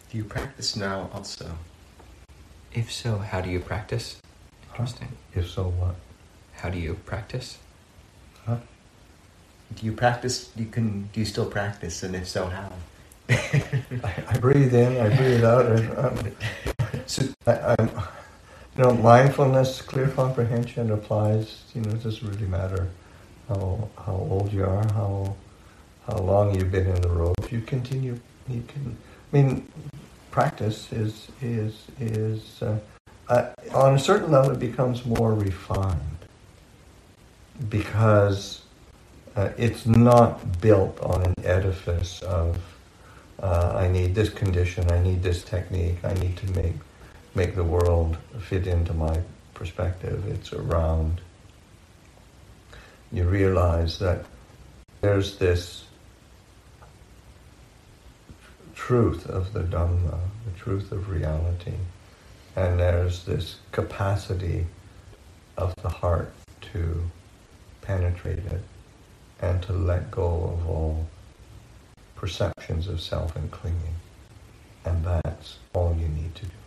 Do you practice now also? If so, how do you practice? Interesting. If so, what? How do you practice? Huh? Do you practice? Do you still practice? And if so, how? I breathe in, I breathe out. Mindfulness, clear comprehension applies. It doesn't really matter how old you are, how long you've been in the road. If you continue, you can. Practice is on a certain level it becomes more refined because it's not built on an edifice of I need this condition, I need this technique, I need to make the world fit into my perspective. It's around, you realize that there's this truth of the Dhamma, the truth of reality, and there's this capacity of the heart to penetrate it and to let go of all perceptions of self and clinging. And that's all you need to do.